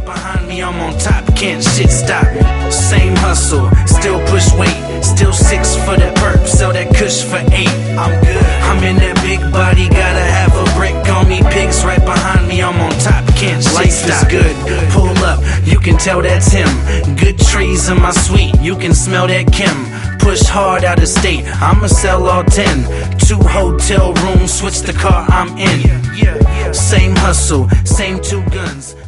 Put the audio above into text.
behind me, I'm on top, can't shit stop me. Same hustle, still push weight, still 6 for that perp, sell that kush for 8. I'm good, I'm in that big body, gotta have a brick on me. Pigs right behind me, I'm on top, can't shit stop. Life is good, pull up, you can tell that's him. Good trees in my suite, you can smell that Kim. Push hard out of state, I'ma sell all 10. 2 hotel rooms, switch the car I'm in. Same hustle, same 2 guns.